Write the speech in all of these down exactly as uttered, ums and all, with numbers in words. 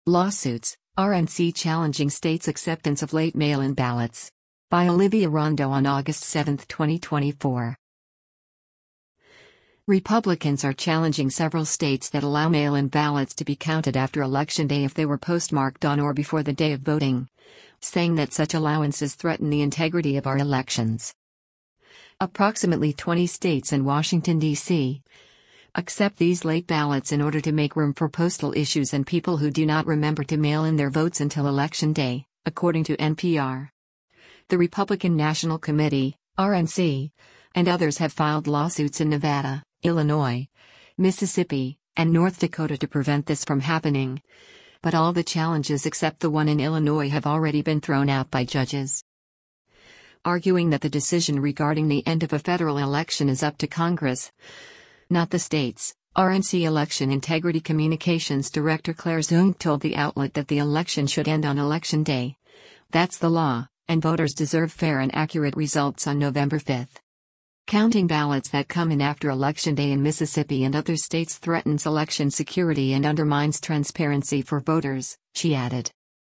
Lawsuits, R N C challenging states' acceptance of late mail-in ballots. By Olivia Rondo on August seventh, twenty twenty-four. Republicans are challenging several states that allow mail-in ballots to be counted after Election Day if they were postmarked on or before the day of voting, saying that such allowances threaten the integrity of our elections. Approximately twenty states and Washington, D C accept these late ballots in order to make room for postal issues and people who do not remember to mail in their votes until Election Day, according to N P R. The Republican National Committee, R N C, and others have filed lawsuits in Nevada, Illinois, Mississippi, and North Dakota to prevent this from happening. But all the challenges except the one in Illinois have already been thrown out by judges, arguing that the decision regarding the end of a federal election is up to Congress, not the states. R N C Election Integrity Communications Director Claire Zung told the outlet that the election should end on Election Day. That's the law, and voters deserve fair and accurate results on November fifth. Counting ballots that come in after Election Day in Mississippi and other states threatens election security and undermines transparency for voters, she added.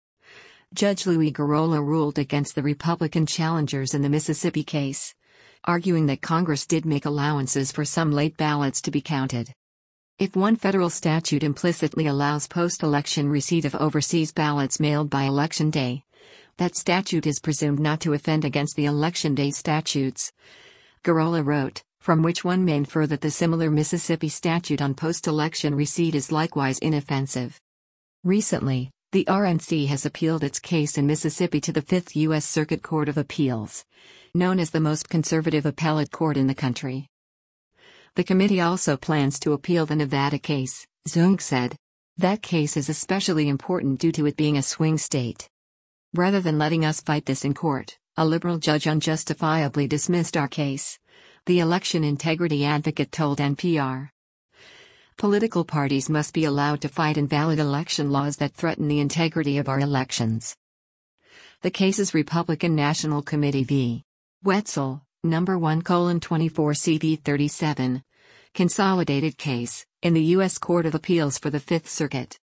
Judge Louis Garola ruled against the Republican challengers in the Mississippi case, arguing that Congress did make allowances for some late ballots to be counted. If one federal statute implicitly allows post-election receipt of overseas ballots mailed by Election Day, that statute is presumed not to offend against the Election Day statutes, Garola wrote, from which one may infer that the similar Mississippi statute on post-election receipt is likewise inoffensive. Recently, the R N C has appealed its case in Mississippi to the Fifth U S Circuit Court of Appeals, known as the most conservative appellate court in the country. The committee also plans to appeal the Nevada case, Zung said. That case is especially important due to it being a swing state. Rather than letting us fight this in court, a liberal judge unjustifiably dismissed our case, the election integrity advocate told N P R. Political parties must be allowed to fight invalid election laws that threaten the integrity of our elections. The case's Republican National Committee v. Wetzel, number one colon twenty-four C V thirty-seven, consolidated case, in the U S Court of Appeals for the Fifth Circuit.